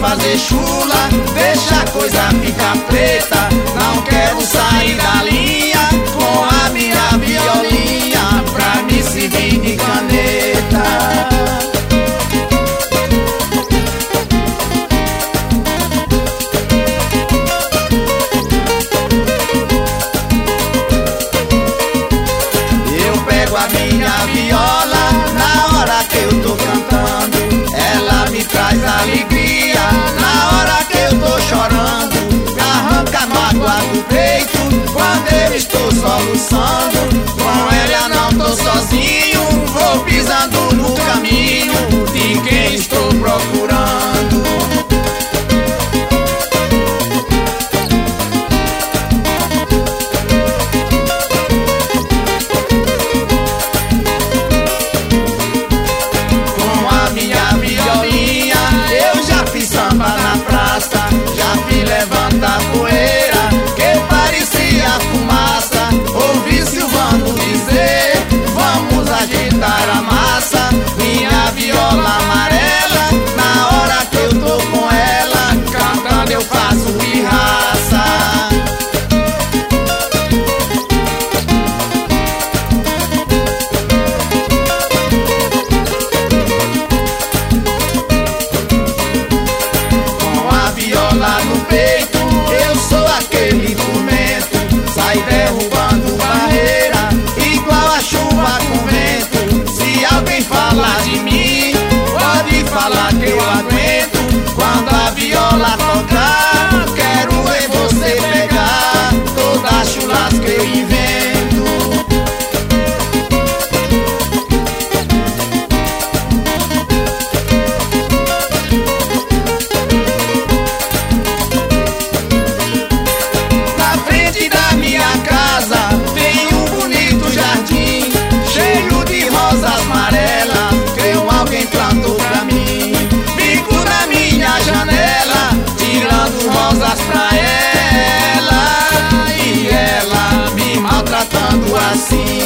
fazer chula, deixa a coisa ficar preta. Não quero sair da linha com a minha violinha pra me servir de caneta. A minha viola, na hora que eu tô cantando, ela me traz alegria. Na hora que eu tô chorando, arranca a mágoa do peito. Quando eu estou soluçando, com ela não tô sozinho. Vou pisando no caminho de quem estou procurando. Já vi levantar poeira que parecia fumaça. Ouvi Silvano dizer: vamos agitar a massa. Minha viola amarela, na hora que eu tô com ela, cantando eu faço pirraça. Lá no peito, eu sou aquele tormento, sai derrubando barreira, igual a chuva com vento. Se alguém falar de mim, pode falar que eu aguento. Quando a viola tocar, quero ver você pegar toda a chulás que eu invento. Rosas pra ela, e ela me maltratando assim.